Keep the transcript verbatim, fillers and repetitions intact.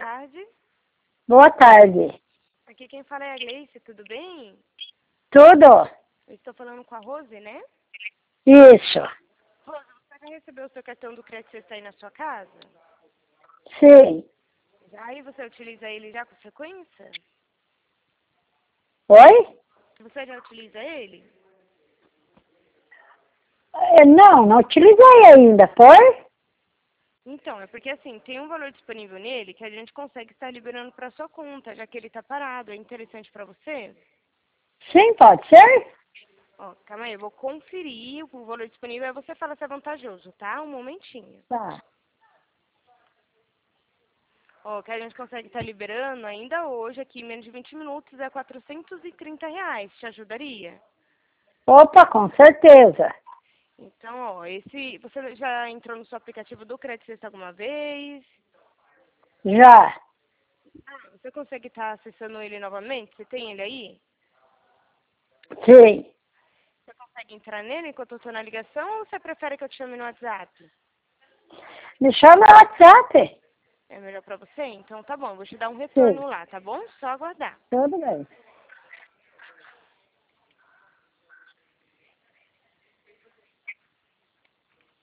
tarde. Boa tarde. Aqui quem fala é a Gleice, tudo bem? Tudo? Eu estou falando com a Rose, né? Isso. Rose, você já recebeu o seu cartão do Crédito Sexta aí na sua casa? Sim. Já aí você utiliza ele já com frequência? Oi? Você já utiliza ele? Eh, Não, não utilizei ainda, foi? Então, é porque assim, tem um valor disponível nele que a gente consegue estar liberando para sua conta, já que ele está parado. É interessante para você? Sim, pode ser? Ó, calma aí, eu vou conferir o valor disponível, aí você fala se é vantajoso, tá? Um momentinho. Tá. Ó, que a gente consegue estar liberando ainda hoje, aqui em menos de vinte minutos, é quatrocentos e trinta reais. Te ajudaria? Opa, com certeza. Então, ó, esse, você já entrou no seu aplicativo do Crédito Sexta alguma vez? Já. Ah, você consegue estar acessando ele novamente? Você tem ele aí? Sim. Você consegue entrar nele enquanto eu estou na ligação ou você prefere que eu te chame no WhatsApp? Me chama no WhatsApp. É melhor pra você? Então tá bom, eu vou te dar um Sim. retorno lá, tá bom? Só aguardar. Tudo bem.